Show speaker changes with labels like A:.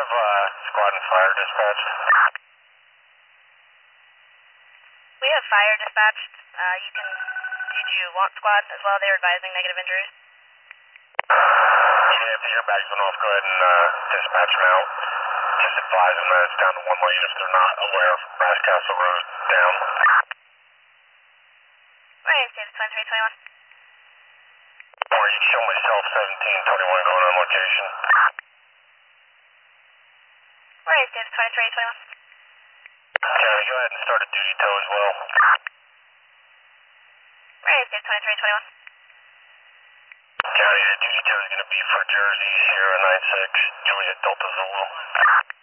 A: have squad and fire dispatch?
B: We have fire dispatched. Did you want squad as well? They're advising negative injuries.
A: Yeah, if the airbags went off, go ahead and dispatch them out. Just advise them that it's down to one lane if they're not aware. Brass Castle Road down.
B: Right, Davis 2321.
A: Or you can show myself 1721 going on location.
B: Right, Davis 2321.
A: County, go ahead and start a duty tow as well.
B: Right, Davis 2321.
A: County, the duty tow is going to be for Jersey, Sierra 96, Juliet Delta Zulu.